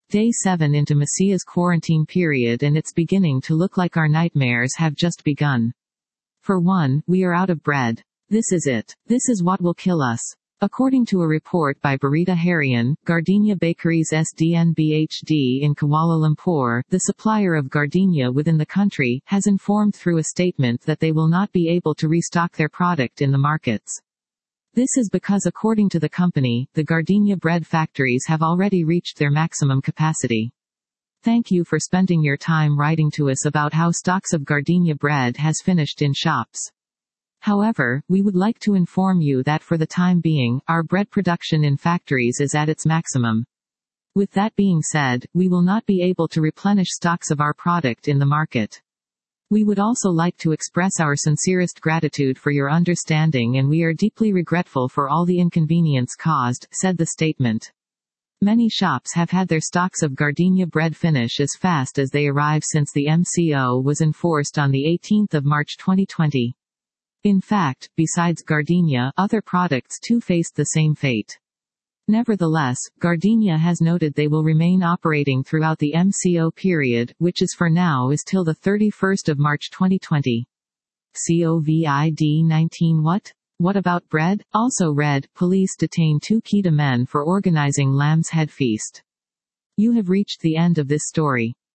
Day 7 into Messiah's quarantine period, and it's beginning to look like our nightmares have just begun. For one, we are out of bread. This is it. This is what will kill us. According to a report by Barita Harian, Gardenia Bakeries SDN-BHD in Kuala Lumpur, the supplier of gardenia within the country, has informed through a statement that they will not be able to restock their product in the markets. This is because, according to the company, the gardenia bread factories have already reached their maximum capacity. Thank you for spending your time writing to us about how stocks of gardenia bread has finished in shops. However, we would like to inform you that for the time being, our bread production in factories is at its maximum. With that being said, we will not be able to replenish stocks of our product in the market. We would also like to express our sincerest gratitude for your understanding, and we are deeply regretful for all the inconvenience caused, said the statement. Many shops have had their stocks of gardenia bread finish as fast as they arrive since the MCO was enforced on the 18th of March 2020. In fact, besides gardenia, other products too faced the same fate. Nevertheless, Gardenia has noted they will remain operating throughout the MCO period, which is for now is till the 31st of March 2020. COVID-19 What? What about bread? Also read, police detain 2 Kedah men for organizing Lamb's Head Feast. You have reached the end of this story.